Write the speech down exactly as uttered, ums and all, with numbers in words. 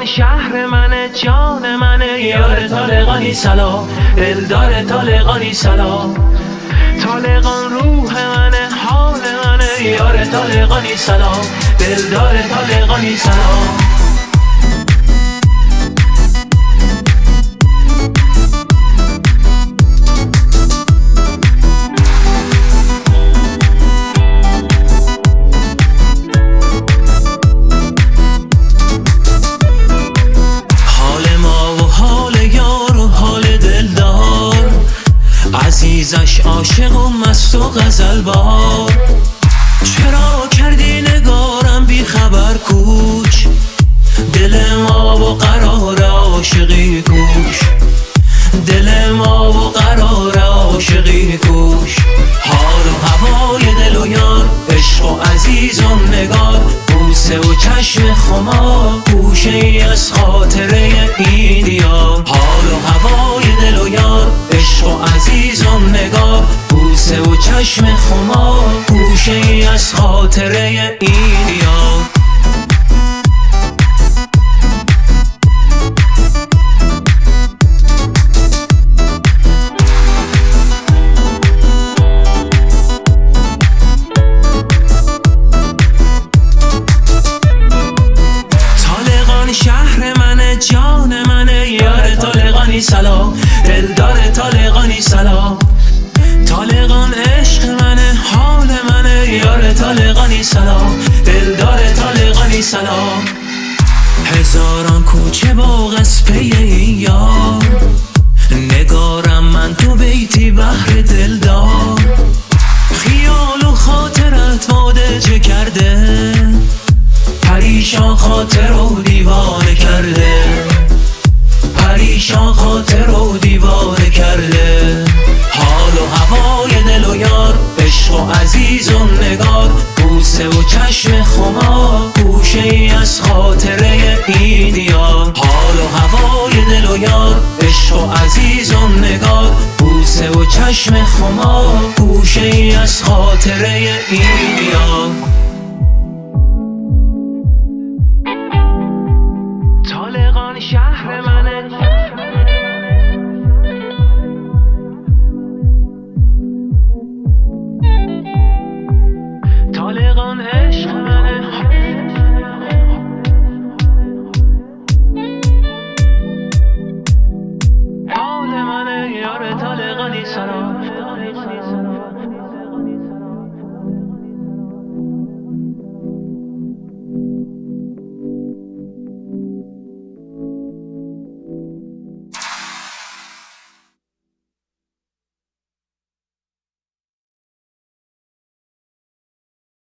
طالقان شهر منه، جان منه، یار طالقانی سلام، دلدار طالقانی سلام. طالقان روح منه، حال منه، یار طالقانی سلام، دلدار طالقانی سلام. عزیزش عاشق و مست و غزل بار، چرا کردی نگارم بی خبر کوچ، دل ما و قرار عاشقی کوش، دل ما و قرار عاشقی کوش. حال و هوای دل و یار، عشق و عزیز و نگار، بوسه و چشم خمار، گوشه ای از خاطره این دیار. حال و هوای دل و یار، عشق و عزیز و نگار، بوسه و چشم خمار، گوشه ای از خاطره این دیار. شهر منه، جان منه، یار طالقانی سلام، دلدار طالقانی سلام. طالقان عشق منه، حال منه، یار طالقانی سلام، دلدار طالقانی سلام. هزاران کوچه باغ از پی این یار، نگارم من تو بیتی بحر دلدار. خیال و خاطرت ماده چه کرده، پریشان خاطر و دیوانه کرده، پریشان خاطر و دیوانه کرده. حال و هوای دل و یار، عشق و عزیز و نگار، بوسه و چشم خمار، گوشه ای از خاطره این دیار. حال و هوای دل و یار، عشق و عزیز و نگار، بوسه و چشم خمار، گوشه ای از خاطره این دیار.